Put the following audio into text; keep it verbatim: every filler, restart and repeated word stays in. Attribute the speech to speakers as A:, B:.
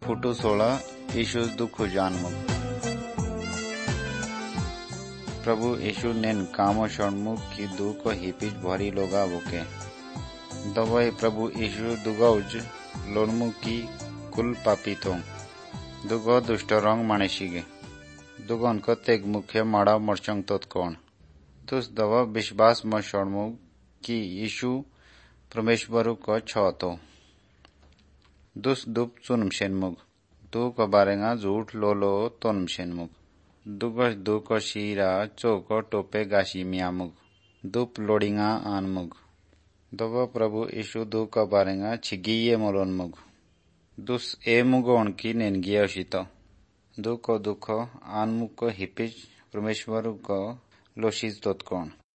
A: फुटू सोलह यीशु दुख जानमुग प्रभु यीशु नेन कामो शरणमुग की दुख हिपिज भरी लोगा बुके दवाई प्रभु यीशु दुगौज लोनमुग की कुल पापी थो दुगो दुष्ट रंग मानेशिगे दुगन को तेग मुख्य माड़ा मर्चंग तोत कौन तुस दवा विश्वास म शरणमुग की यीशु परमेश्वरु को छो तो दुस दुप चुनम शेनमुग दु को बारेगा झूठ लोलो तोनम शेनमुग दुगस दु को शीरा चोको टोपे गाशी मियामुग दुप लोडिंगा आनमुग दवा प्रभु यीशु दु को बारेगा छिगिये मोलोनमुग दुस ए मुगोन की नेनगिया शितो दु को दुखो आनमुग को हिपिज परमेश्वरु को लोशिज तोत कौन